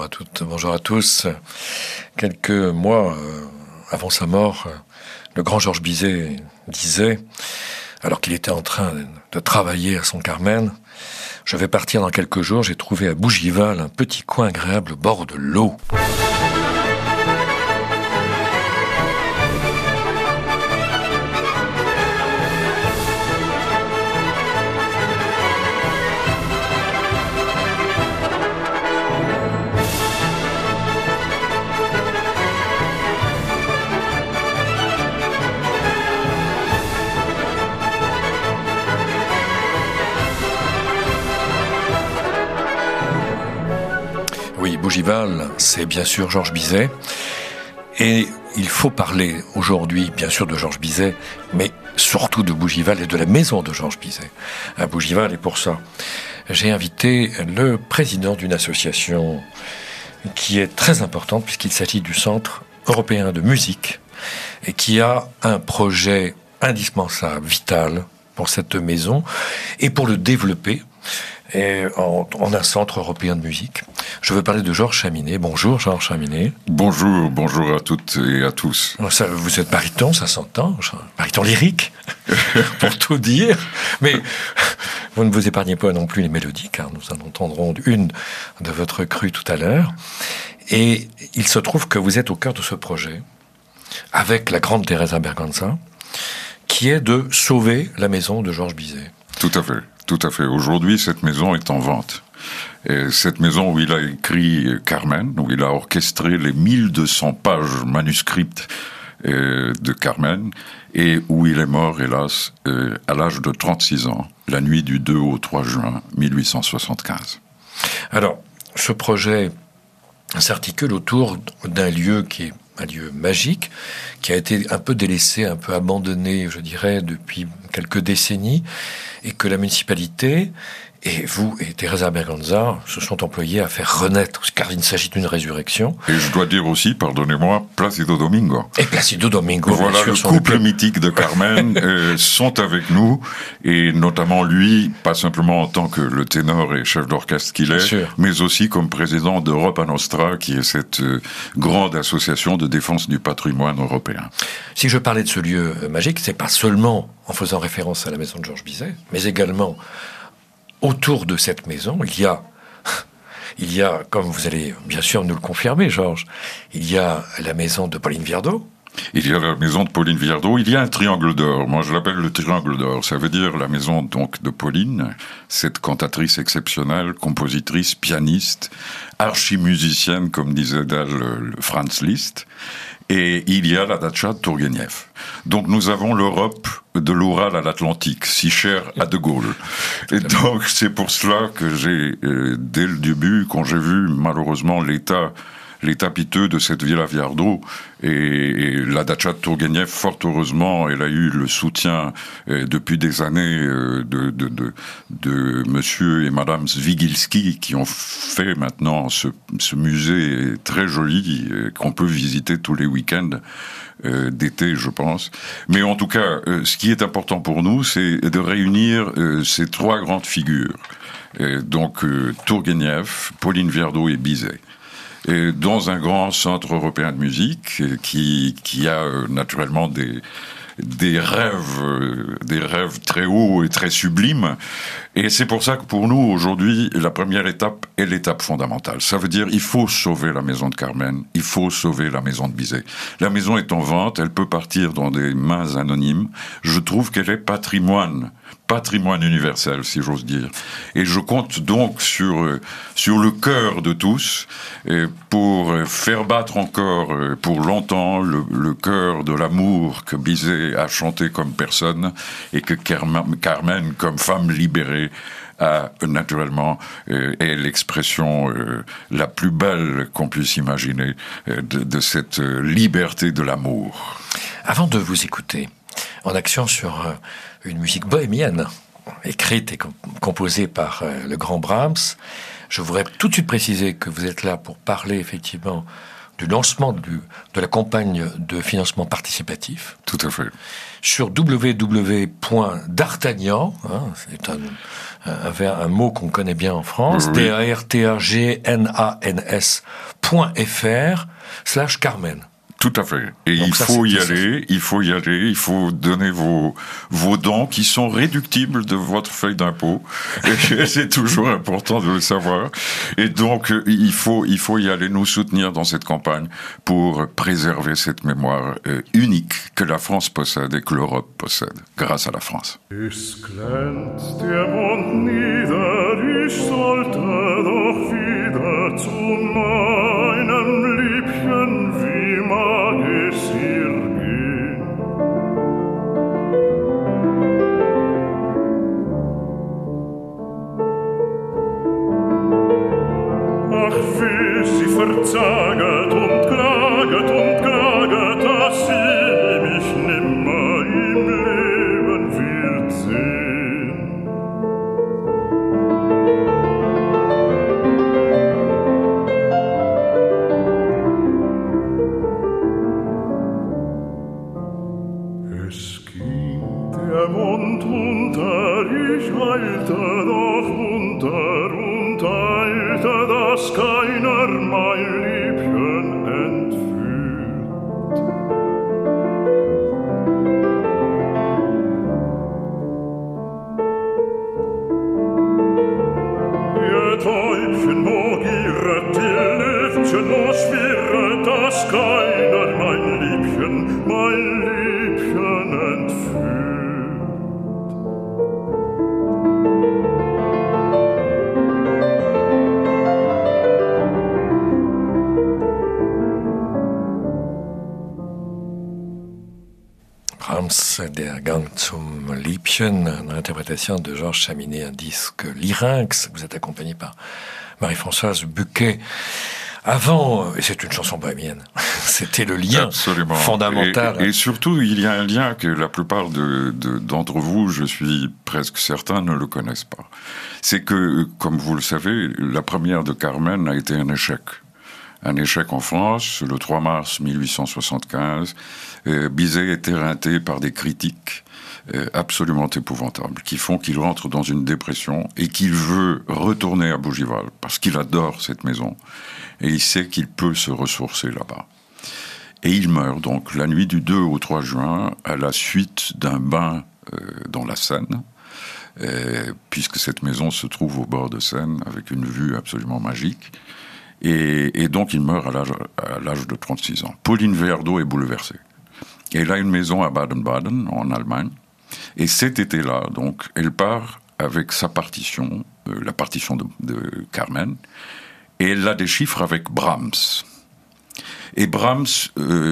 à toutes, bonjour à tous. Quelques mois avant sa mort, le grand Georges Bizet disait, alors qu'il était en train de travailler à son Carmen, « Je vais partir dans quelques jours, j'ai trouvé à Bougival un petit coin agréable au bord de l'eau. » Oui, Bougival, c'est bien sûr Georges Bizet. Et il faut parler aujourd'hui, bien sûr, de Georges Bizet, mais surtout de Bougival et de la maison de Georges Bizet à Bougival. Et pour ça, j'ai invité le président d'une association qui est très importante, puisqu'il s'agit du Centre européen de musique, et qui a un projet indispensable, vital, pour cette maison, et pour le développer, et en un centre européen de musique. Je veux parler de Georges Chaminet. Bonjour Georges Chaminet. Bonjour à toutes et à tous. Ça, vous êtes baryton, ça s'entend, baryton lyrique, pour tout dire. Mais vous ne vous épargnez pas non plus les mélodies, car nous en entendrons une de votre crue tout à l'heure. Et il se trouve que vous êtes au cœur de ce projet, avec la grande Teresa Berganza, qui est de sauver la maison de Georges Bizet. Tout à fait. Aujourd'hui, cette maison est en vente. Et cette maison où il a écrit Carmen, où il a orchestré les 1200 pages manuscrites de Carmen, et où il est mort, hélas, à l'âge de 36 ans, la nuit du 2 au 3 juin 1875. Alors, ce projet s'articule autour d'un lieu qui est un lieu magique, qui a été un peu délaissé, un peu abandonné, je dirais, depuis quelques décennies, et que la municipalité, et vous et Teresa Berganza, se sont employés à faire renaître, car il s'agit d'une résurrection. Et je dois dire aussi, pardonnez-moi, Plácido Domingo. Et Plácido Domingo, voilà, bien sûr, le couple mythique de Carmen sont avec nous, et notamment lui, pas simplement en tant que le ténor et chef d'orchestre qu'il est, mais aussi comme président d'Europa Nostra, qui est cette grande association de défense du patrimoine européen. Si je parlais de ce lieu magique, c'est pas seulement en faisant référence à la maison de Georges Bizet, mais également autour de cette maison, il y a, comme vous allez bien sûr nous le confirmer, Georges, il y a la maison de Pauline Viardot. Il y a la maison de Pauline Viardot, il y a un triangle d'or. Moi, je l'appelle le triangle d'or. Ça veut dire la maison, donc, de Pauline, cette cantatrice exceptionnelle, compositrice, pianiste, archimusicienne, comme disait d'elle le Franz Liszt. Et il y a la dacha de Tourguenieff. Donc nous avons l'Europe de l'Oural à l'Atlantique, si chère à De Gaulle. Et donc c'est pour cela que j'ai, dès le début, quand j'ai vu malheureusement l'état piteux de cette Villa Viardot, et la dacha de Tourguenieff, fort heureusement, elle a eu le soutien depuis des années de monsieur et madame Zwigilski, qui ont fait maintenant ce musée très joli, qu'on peut visiter tous les week-ends d'été, je pense. Mais en tout cas, ce qui est important pour nous, c'est de réunir ces trois grandes figures. Donc Tourguenieff, Pauline Viardot et Bizet. Et dans un grand centre européen de musique qui a naturellement des rêves très hauts et très sublimes. Et c'est pour ça que pour nous, aujourd'hui, la première étape est l'étape fondamentale. Ça veut dire, il faut sauver la maison de Carmen, il faut sauver la maison de Bizet. La maison est en vente, elle peut partir dans des mains anonymes. Je trouve qu'elle est patrimoine universel, si j'ose dire. Et je compte donc sur le cœur de tous pour faire battre encore pour longtemps le cœur de l'amour que Bizet a chanté comme personne et que Carmen, comme femme libérée, a naturellement est l'expression la plus belle qu'on puisse imaginer de cette liberté de l'amour. Avant de vous écouter en action sur une musique bohémienne, écrite et composée par le grand Brahms, je voudrais tout de suite préciser que vous êtes là pour parler effectivement du lancement de la campagne de financement participatif. Tout à fait. Sur www.dartagnan, c'est un mot qu'on connaît bien en France, oui. dartagnan.fr/Carmen. Tout à fait. Et donc il faut y aller, il faut donner vos dons qui sont réductibles de votre feuille d'impôt. Et c'est toujours important de le savoir. Et donc, il faut y aller, nous soutenir dans cette campagne pour préserver cette mémoire unique que la France possède et que l'Europe possède, grâce à la France. Verzaget und klaget, dass sie mich nimmer im Leben wird sehen. Es ging der Mond unter, ich eilte doch unter und eilte, dass keiner mein Liebchen entführt. Ihr Täubchen mag ihre Lüftchen noch schwirren, dass keiner mein Liebchen entführt. Der Gang zum Liebchen, une interprétation de Georges Chaminé, un disque Lyrinx. Vous êtes accompagné par Marie-Françoise Buquet. Avant, et c'est une chanson bohémienne, c'était le lien absolument fondamental. Et surtout, il y a un lien que la plupart d'entre vous, je suis presque certain, ne le connaissent pas. C'est que, comme vous le savez, la première de Carmen a été un échec. Un échec en France, le 3 mars 1875. Bizet est éreinté par des critiques absolument épouvantables, qui font qu'il rentre dans une dépression et qu'il veut retourner à Bougival, parce qu'il adore cette maison, et il sait qu'il peut se ressourcer là-bas. Et il meurt donc la nuit du 2 au 3 juin, à la suite d'un bain dans la Seine, puisque cette maison se trouve au bord de Seine, avec une vue absolument magique. Et donc il meurt à l'âge de 36 ans. Pauline Viardot est bouleversée. Et elle a une maison à Baden-Baden, en Allemagne. Et cet été-là, donc, elle part avec sa partition, la partition de Carmen, et elle la déchiffre avec Brahms. Et Brahms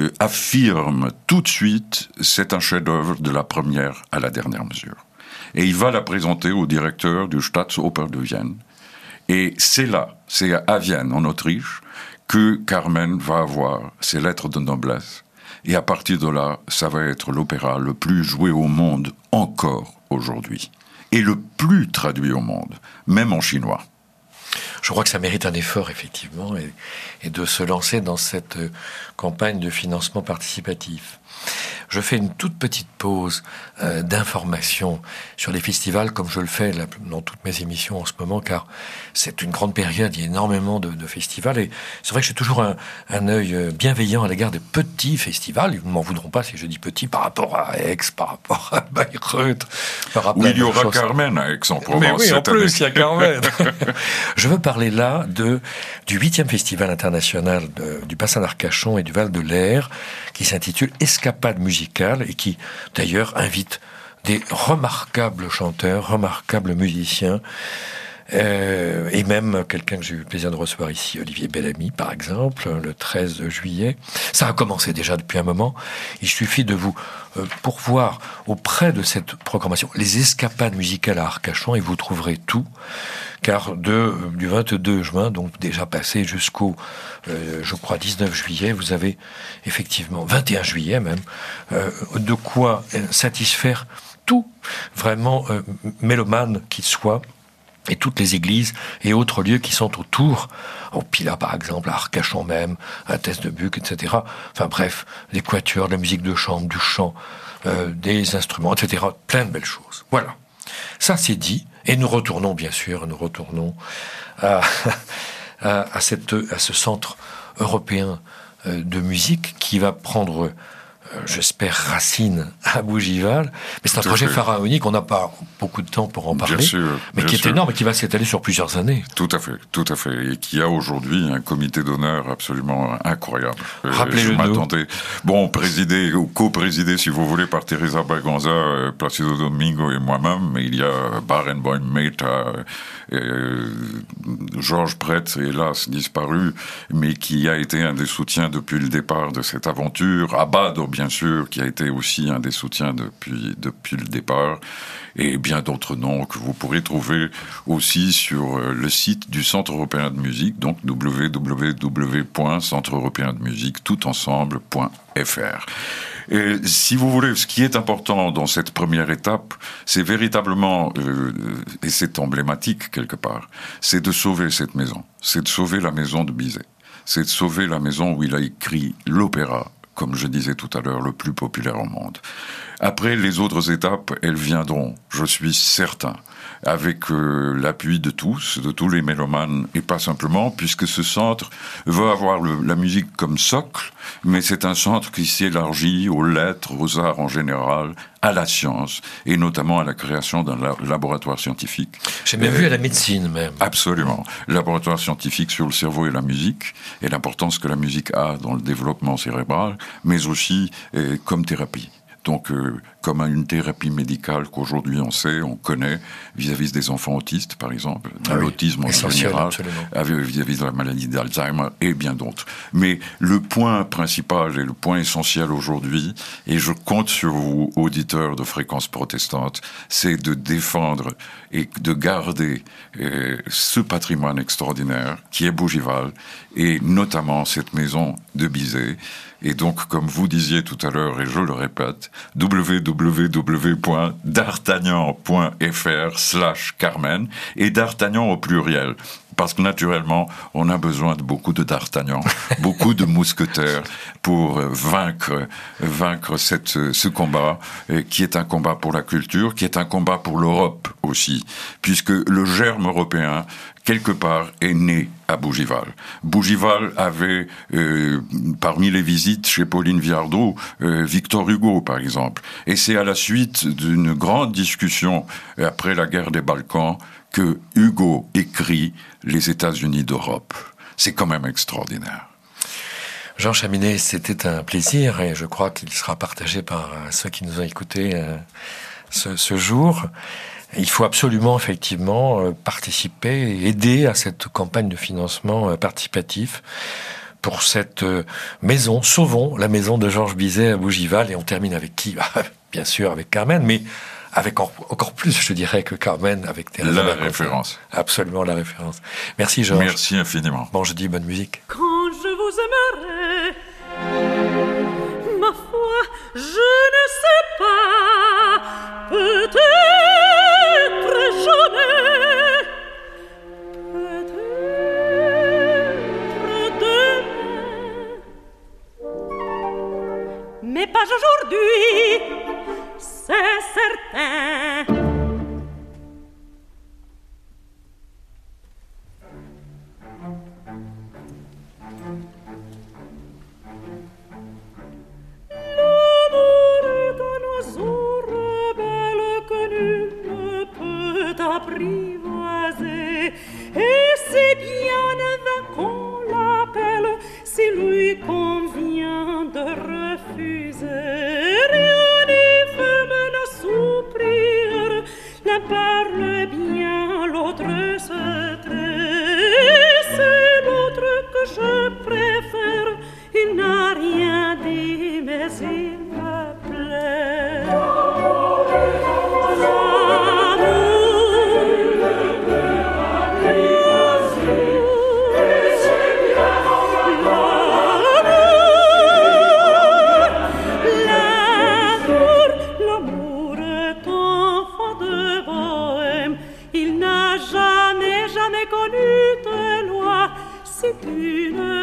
affirme tout de suite, c'est un chef-d'œuvre de la première à la dernière mesure. Et il va la présenter au directeur du Staatsoper de Vienne. Et c'est à Vienne, en Autriche, que Carmen va avoir ses lettres de noblesse. Et à partir de là, ça va être l'opéra le plus joué au monde encore aujourd'hui. Et le plus traduit au monde, même en chinois. Je crois que ça mérite un effort, effectivement, et de se lancer dans cette campagne de financement participatif. Je fais une toute petite pause d'information sur les festivals, comme je le fais dans toutes mes émissions en ce moment, car c'est une grande période, il y a énormément de festivals, et c'est vrai que j'ai toujours un œil bienveillant à l'égard des petits festivals. Ils ne m'en voudront pas si je dis petit par rapport à Aix, par rapport à Bayreuth, par rapport il y aura Carmen à Aix-en-Provence. Mais oui, en plus, année. il y a Carmen. Je veux parler là du 8e Festival international du bassin d'Arcachon et du Val de l'Air, qui s'intitule Escapade musicale et qui, d'ailleurs, invite des remarquables chanteurs, remarquables musiciens, et même quelqu'un que j'ai eu le plaisir de recevoir ici, Olivier Bellamy, par exemple, le 13 juillet. Ça a commencé déjà depuis un moment. Il suffit de vous pourvoir auprès de cette programmation les escapades musicales à Arcachon et vous trouverez tout. Car du 22 juin, donc déjà passé jusqu'au, je crois, 19 juillet, vous avez effectivement, 21 juillet même, de quoi satisfaire tout, vraiment, mélomane qu'il soit. et toutes les églises et autres lieux qui sont autour, au Pilat par exemple, à Arcachon même, à Test-de-Buc, etc. Enfin bref, les quatuors, de la musique de chambre, du chant, des instruments, etc. Plein de belles choses. Voilà. Ça c'est dit, et nous retournons bien sûr, à ce centre européen de musique qui va prendre, j'espère, racine à Bougival. Mais c'est un projet pharaonique, on n'a pas beaucoup de temps pour en parler, mais qui est énorme et qui va s'étaler sur plusieurs années. Tout à fait. Et qui a aujourd'hui un comité d'honneur absolument incroyable. Rappelez-le m'attendais. Bon, présidé ou co-présidé, si vous voulez, par Teresa Braganza, Placido Domingo et moi-même, mais il y a Barenboim Mehta, Georges Prêtre, hélas disparu, mais qui a été un des soutiens depuis le départ de cette aventure. Abado, bien sûr, qui a été aussi un des soutiens depuis le départ, et bien d'autres noms que vous pourrez trouver aussi sur le site du Centre européen de musique, donc www.centreeuropéendemusique touteensemble.fr. Et si vous voulez, ce qui est important dans cette première étape, c'est véritablement, et c'est emblématique quelque part, c'est de sauver cette maison. C'est de sauver la maison de Bizet. C'est de sauver la maison où il a écrit l'opéra, comme je disais tout à l'heure, le plus populaire au monde. Après, les autres étapes, elles viendront, je suis certain, avec l'appui de tous les mélomanes, et pas simplement, puisque ce centre veut avoir la musique comme socle, mais c'est un centre qui s'élargit aux lettres, aux arts en général, à la science, et notamment à la création d'un laboratoire scientifique. J'ai même vu à la médecine, même. Absolument. Laboratoire scientifique sur le cerveau et la musique, et l'importance que la musique a dans le développement cérébral, mais aussi comme thérapie. Donc, comme une thérapie médicale qu'aujourd'hui on sait, on connaît, vis-à-vis des enfants autistes, par exemple, de l'autisme en général, vis-à-vis de la maladie d'Alzheimer et bien d'autres. Mais le point principal et le point essentiel aujourd'hui, et je compte sur vous, auditeurs de Fréquence Protestante, c'est de défendre et de garder ce patrimoine extraordinaire qui est Bougival, et notamment cette maison de Bizet. Et donc, comme vous disiez tout à l'heure, et je le répète, www.d'artagnan.fr/Carmen, et d'Artagnan au pluriel. Parce que naturellement, on a besoin de beaucoup de d'Artagnan, beaucoup de mousquetaires pour vaincre ce combat, qui est un combat pour la culture, qui est un combat pour l'Europe aussi, puisque le germe européen, quelque part, est né à Bougival. Bougival avait, parmi les visites chez Pauline Viardot, Victor Hugo, par exemple. Et c'est à la suite d'une grande discussion après la guerre des Balkans que Hugo écrit Les États-Unis d'Europe. C'est quand même extraordinaire. Jean Chaminet, c'était un plaisir et je crois qu'il sera partagé par ceux qui nous ont écoutés ce jour. Il faut absolument, effectivement, participer et aider à cette campagne de financement participatif pour cette maison. Sauvons la maison de Georges Bizet à Bougival. Et on termine avec qui ? Bien sûr, avec Carmen, mais avec encore plus, je dirais, que Carmen, avec Teresa. La référence. Absolument la référence. Merci, Georges. Merci infiniment. Bon, je dis bonne musique. Quand je vous aimerai, ma foi, je ne sais pas, peut-être jamais, peut-être demain, mais pas aujourd'hui, c'est certain. Apprivoiser, et c'est bien vain qu'on l'appelle si lui convient de refuser. Rien n'y fait men à soupir, l'un parle bien, l'autre se tait. C'est l'autre que je préfère, il n'a rien dit, mais il me plaît. L'amour est enfant de bon c'est une